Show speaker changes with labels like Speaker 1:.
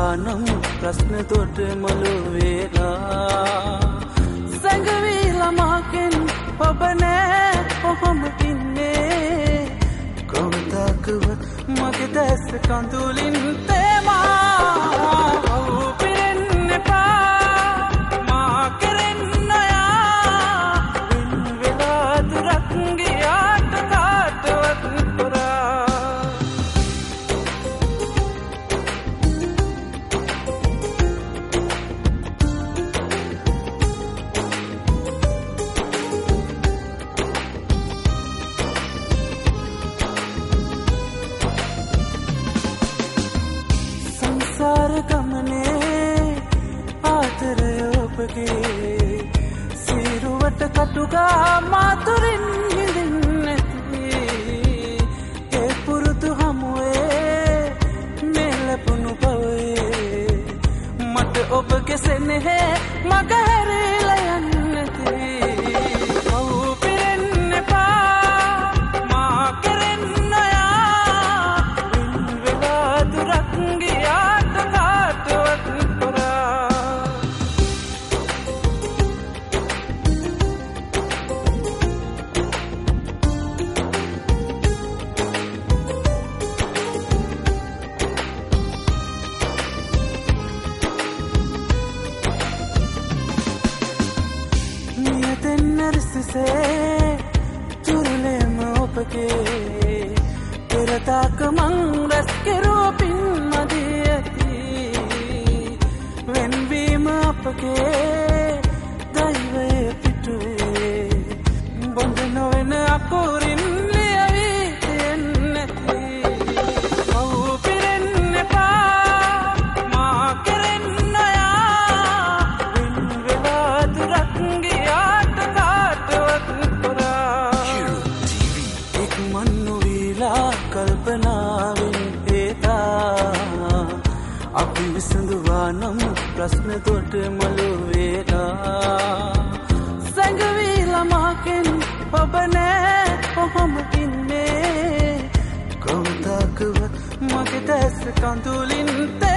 Speaker 1: විසඳුවා නම් ප්‍රශ්න තොට මළු වේලා සංගවිලා මාකෙන් ඔබ නෑ කොහොම ඉන්නේ කොහොමදකවත් මගේ දැස් කඳුලින් තේමා පිරෙන්න එපා මා කෙරෙන්න යා වෙලා දුරක් ගියාට කාටවත් ගමනේ ආතරය ඔබගේ සිරුවට කටුගා මාතුරින් හිඳින්නැති ඒ පුරුදු හමුවේ මෙලපුුණු පවේ මට ඔබගේ සෙනෙහේ මග හැරිලා යන්නැති පිරෙන්න එපා මා කෙරෙන්න යා වෙලා දුරක් ගියා තුරුලෙම ඔබගේ පෙරතාක මං රැස් කෙරුව පින් මදී ඇති වෙන්වීම අපගේ දෛවය පිටුවේ බොඳ නොවෙන අකුරින් ලියවී තියෙන්නැති පිරෙන්න එපා මා කෙරෙන්න යා වෙලා දුරක් ගියාට කල්පනාවෙන් ඒතා අපි විසඳුවා නම් ප්‍රශ්න තොට මළු වේලා සංගවිලා මාකෙන් ඔබ නෑ කොහොම ඉන්නේ කොහොමදකවත් මගේ දැස් කඳුලින්